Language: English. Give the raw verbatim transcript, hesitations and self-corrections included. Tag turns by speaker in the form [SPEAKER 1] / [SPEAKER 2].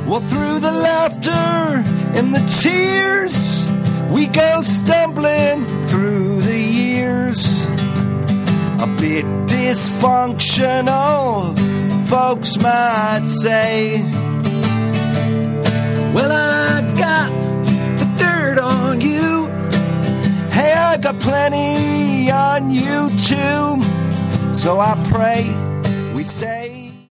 [SPEAKER 1] Well, through the laughter and the tears, we go stumbling through the years. A bit dysfunctional, folks might say. Well, I got the dirt on you. Hey, I got plenty on you too. So I pray we stay